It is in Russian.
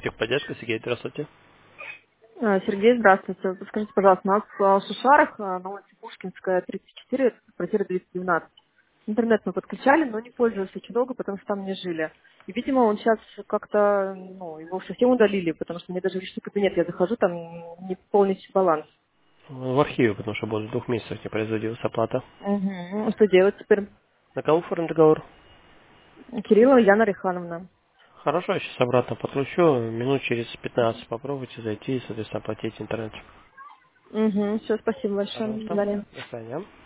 Техподдержка, Сергей, здравствуйте. Сергей, здравствуйте. Подскажите, пожалуйста, у нас в Сушарах на улице Пушкинская, 34, квартира 212. Интернет мы подключали, но не пользовались очень долго, потому что там не жили. И, видимо, он сейчас как-то, его совсем удалили, потому что мне даже в личный кабинет я захожу, там не полностью баланс. В архиве, потому что более 2 месяцев не производилась оплата. Угу. Что делать теперь? На кого оформлен договор? Кириллова Яна Рихановна. Хорошо, я сейчас обратно подключу. Минут через 15 попробуйте зайти и, соответственно, оплатить интернет. Угу. Все, спасибо большое. До Пожалуйста. свидания. До свидания.